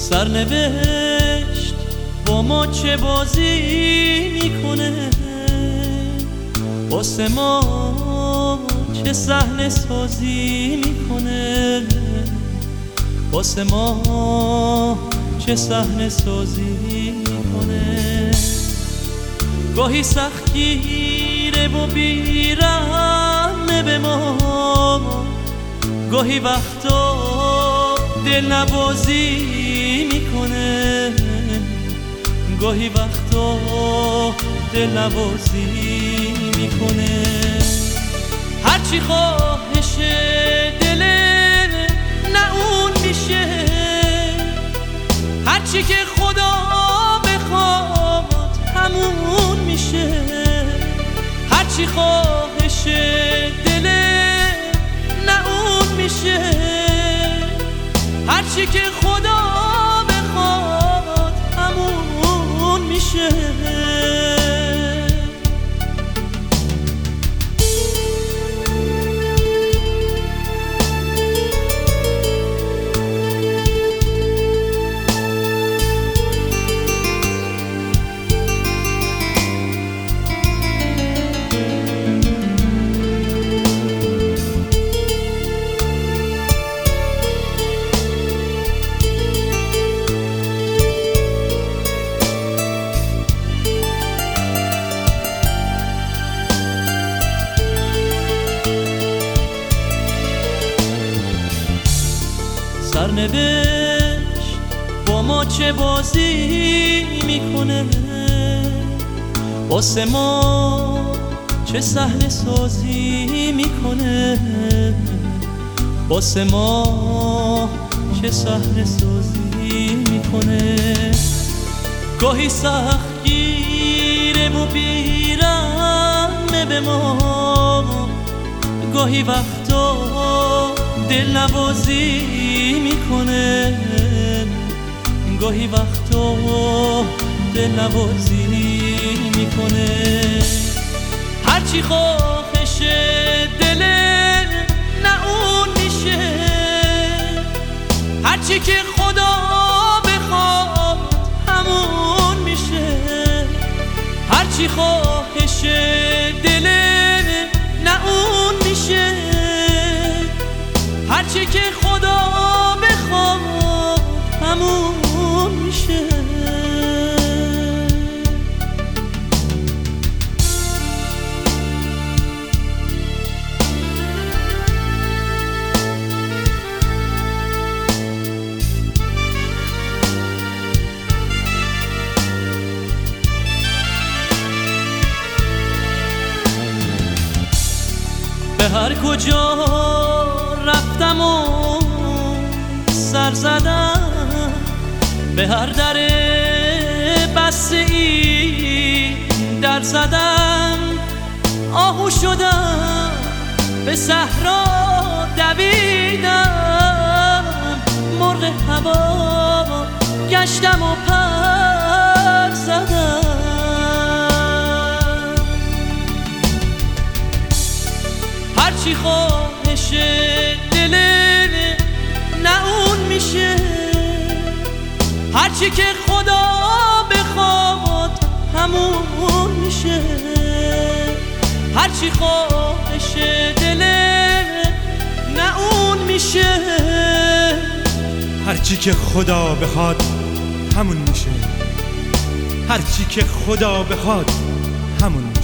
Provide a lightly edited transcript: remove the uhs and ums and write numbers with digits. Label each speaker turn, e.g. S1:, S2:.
S1: سرنوشت با ما چه بازی میکنه، واسه ما چه صحنه سازی میکنه، واسه ما چه صحنه سازی میکنه. گاهی سختگیره و بیرحمه به ما، گاهی وقتا دل نوازی میکنه، گاهی وقتا دل نوازی میکنه. هرچی خواهش دله نه اون میشه، هرچی که خدا بخواد همون میشه، هرچی خواهش دله نه اون میشه، هرچی که خدا بخواد همون میشه. سرنوشت با ما چه بازی میکنه، واسه ما چه صحنه سازی میکنه، واسه ما چه صحنه سازی میکنه. گاهی سختگیره و بیرحمه به ما، گاهی وقتا دل نوازی میکنه، گاهی وقتا دل نوازی میکنه. هرچی خواهش دله نه اون میشه، هرچی که خدا بخواد همون میشه، هرچی خواهش دله نه اون میشه، هرچی که خدا بخواد همون میشه. به هر کجا رفتم و سر زدم، به هر در بسته ای در زدم، آهو شدم به صحرا دویدم، مرغ هوا گشتم و پر زدم. هرچی خواهش دله نه اون میشه، هرچی که خدا بخواد همون میشه، هرچی خواهش دله نه اون میشه،
S2: هرچی که خدا بخواد همون میشه، هرچی که خدا بخواد همون میشه.